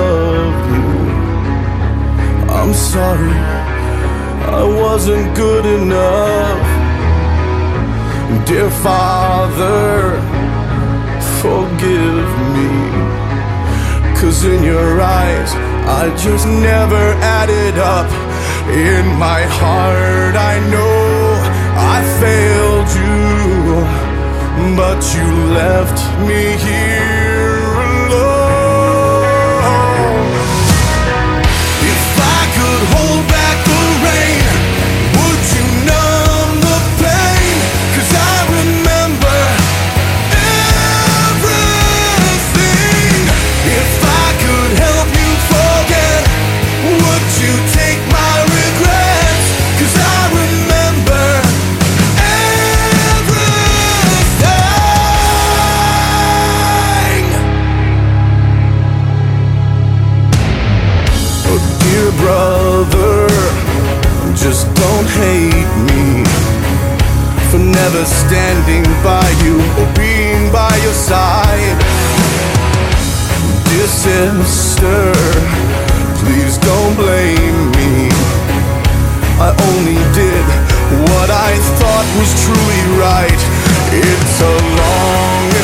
loved you. I'm sorry, I wasn't good enough. Dear Father, forgive me. 'Cause in your eyes, I just never added up. In my heart, I know I failed you, but you left me here alone. If I could hold back the rain, would you numb the pain? 'Cause I remember everything. If I could help you forget, would you take my regrets? 'Cause I remember everything. Oh, dear brother, just don't hate me for never standing by you or being by your side. Dear sister, please don't blame me. I only did what I thought was truly right. It's a long